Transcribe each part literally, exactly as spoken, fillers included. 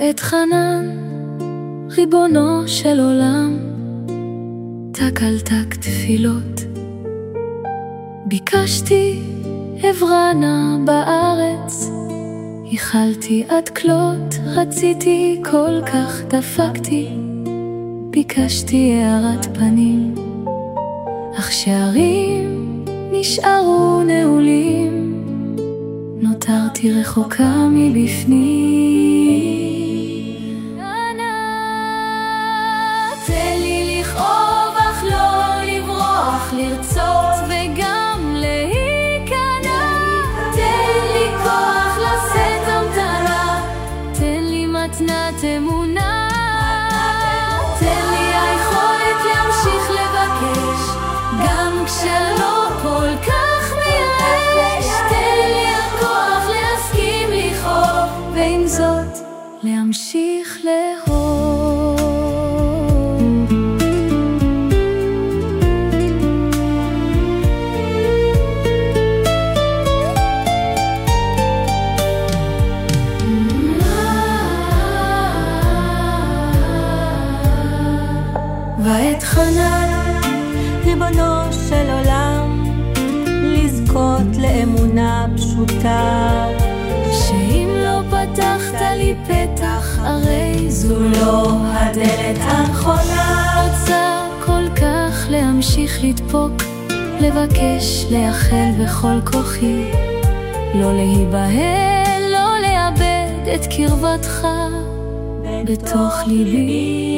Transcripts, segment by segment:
ואת חנן, ריבונו של עולם, תק על תק תפילות. ביקשתי עברנה בארץ, ייחלתי עד כלות, רציתי כל כך דפקתי, ביקשתי הערת פנים, אך שערים נשארו נעולים, נותרתי רחוקה מבפנים. תן לי לכאוב אך לא לברוח, לרצות וגם להיכנע, תן לי כוח לשאת המתנה, תן לי מתנת אמונה, תן לי היכולת להמשיך לבקש גם כשלא כל כך מייאש, תן לי הכוח להסכים לכאוב ועם זאת להמשיך לאהוב. ואת חנן, ריבונו של עולם, לזכות לאמונה פשוטה, שאם לא פתחת לי פתח, הרי זו לא הדלת הנכונה. רוצה כל כך להמשיך לדפוק, לבקש, לייחל בכל כוחי, לא להיבהל, לא לאבד את קרבתך בתוך ליבי.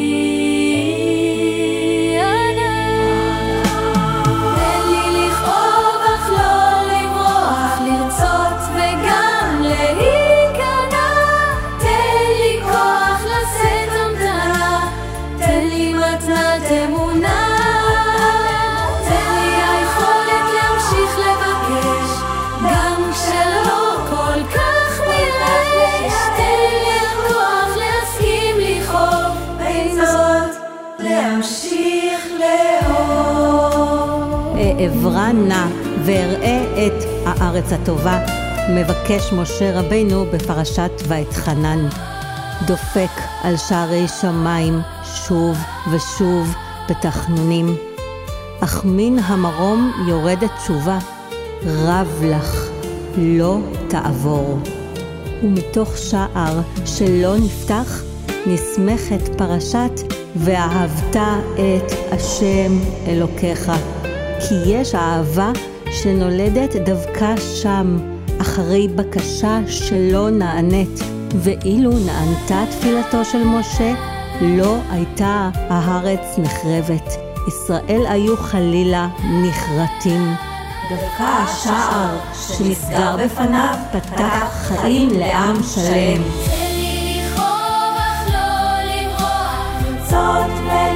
אעברה נא ואראה את הארץ הטובה, מבקש משה רבינו בפרשת ואת חנן. דופק על שערי שמיים שוב ושוב בתחנונים, אך מן המרום יורדת תשובה, רב לך לא תעבור. ומתוך שער שלא נפתח נסמכת פרשת ואהבת את השם אלוקיך, כי יש אהבה שנולדת דווקא שם, אחרי בקשה שלא נענית, ואילו נענתה תפילתו של משה, לא הייתה הארץ נחרבת, ישראל היו חלילה נחרטים. דווקא השער שנסגר בפניו פתח חיים לעם שלם. תן לי לכאוב אך לא לברוח, לרצות